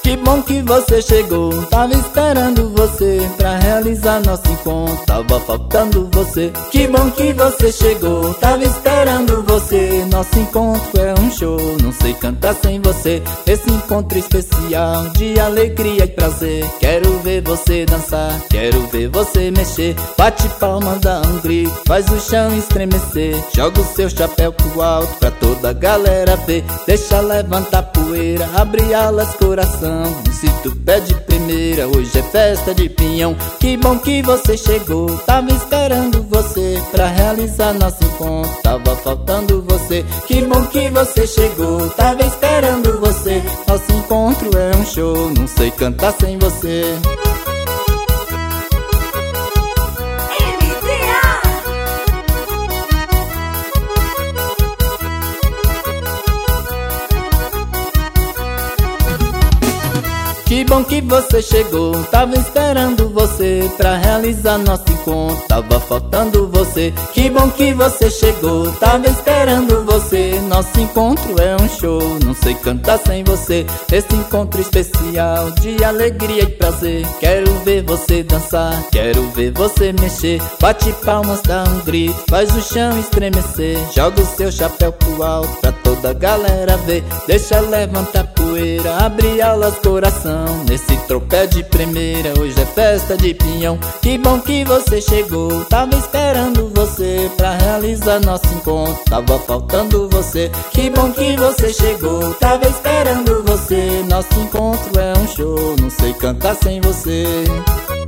Que bom que você chegou, tava esperando você pra realizar nosso encontro, tava faltando você. Que bom que você chegou, tava esperando você. Nosso encontro é um show, não sei cantar sem você. Esse encontro especial de alegria e prazer. Quero ver você dançar, quero ver você mexer. Bate palmas, dá um grito, faz o chão estremecer. Joga o seu chapéu pro alto pra toda a galera ver. Deixa levantar poeira, abre alas coração. Se tu pede primeira, hoje é festa de pinhão. Que bom que você chegou, tava esperando você pra realizar nosso encontro, tava faltando você. Que bom que você chegou, tava esperando você. Nosso encontro é um show, não sei cantar sem você. Que bom que você chegou, tava esperando você pra realizar nosso encontro, tava faltando você. Que bom que você chegou, tava esperando você. Nosso encontro é um show, não sei cantar sem você. Esse encontro especial de alegria e prazer. Quero ver você dançar, quero ver você mexer. Bate palmas, dá um grito, faz o chão estremecer. Joga o seu chapéu pro alto pra toda a galera ver. Deixa levantar poeira, abre alas coração. Nesse tropé de primeira, hoje é festa de pinhão. Que bom que você chegou, tava esperando você pra realizar nosso encontro, tava faltando você. Que bom que você chegou, tava esperando você. Nosso encontro é um show, não sei cantar sem você.